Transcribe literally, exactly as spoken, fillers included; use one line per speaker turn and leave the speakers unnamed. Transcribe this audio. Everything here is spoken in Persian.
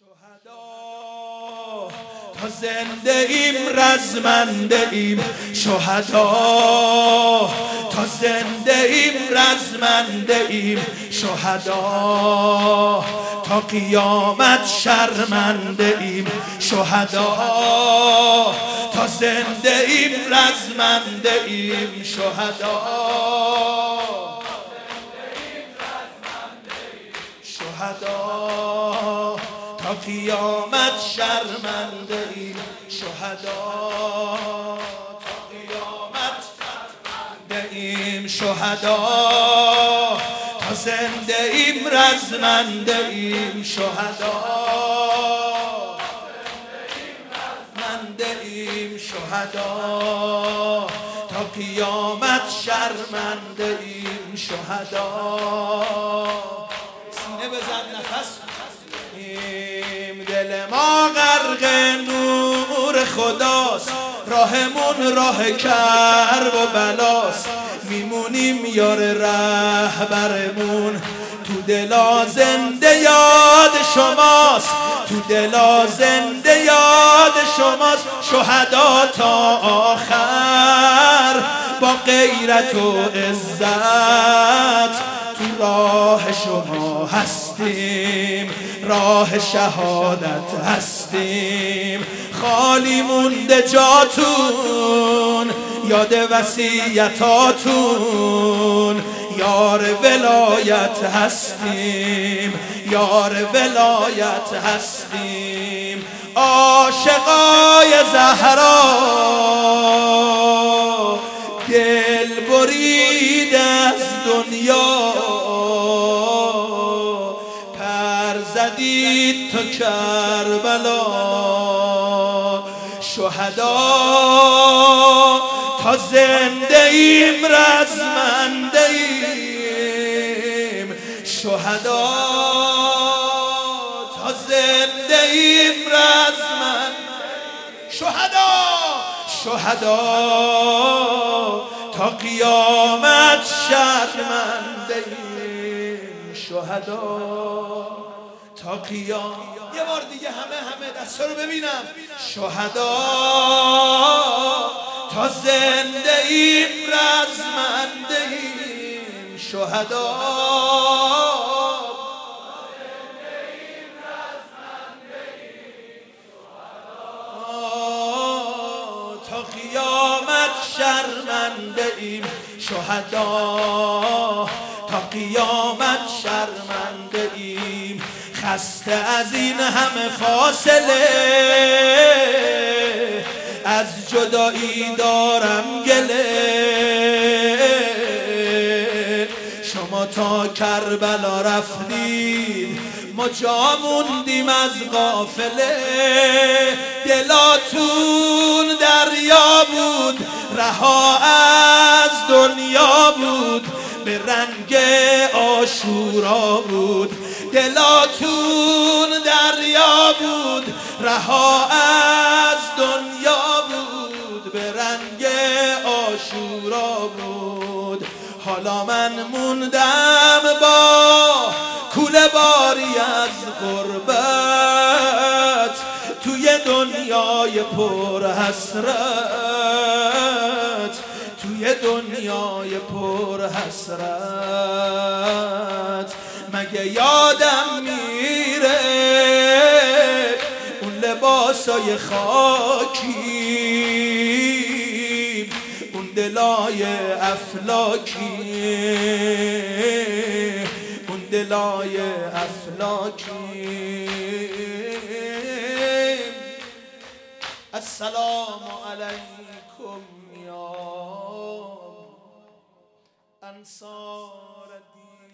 شهدا تا زنده ایم رزمنده ایم، شهدا تا زنده ایم رزمنده ایم، شهدا تا قیامت شرمنده ایم، شهدا تا زنده ایم رزمنده ایم، شهدا شهدا تا قیامت شرمنده ایم، شهدا تا قیامت شرمنده ایم، شهدا تا زنده ایم رزمنده ایم، شهدا رزمنده ایم، شهدا تا قیامت شرمنده ایم، شهدا. سینه بزن نفس ایم، دل ما غرق نور خداست، راهمون راه کرب و بلاست، میمونیم یار رهبرمون، تو دلا زنده یاد شماست، تو دلا زنده یاد شماست، شهدا تا آخر با غیرت و عزت تو راه شما هستیم، راه شهادت هستیم، خالی مونده جاتون، یاد وصیتاتون، یار ولایت هستیم، یار ولایت هستیم، عاشقای زهرا دل برید از دنیا، پر زدید تو کربلا، شهدا تا زنده ایم رزمنده ایم، شهدا تا زنده ایم رزمنده ایم، شهدا شهدا تا قیامت شرمنده ایم، شهدا تا قیامت. یه بار دیگه همه همه دستا رو ببینم، شهدا تا زنده ایم رزمنده ایم، شهدا تا قیامت شرمنده ایم، شهدا تا قیامت شرمنده ایم، خسته از این همه فاصله، از جدایی دارم گله، شما تا کربلا رفتید ما جا موندیم از قافله، دلاتون دریا بود رها از دنیا بود، به رنگ عاشورا بود، دلاتون دریا بود رها از دنیا بود، به رنگ عاشورا بود، حالا من موندم با کوله باری از غربت، توی دنیای پر حسرت، توی دنیای پر حسرت، مگه یادم میره اون لباسای خاکی، اون دلای افلاکی، اون دلای افلاکی. السلام علیکم یا انصار الدین.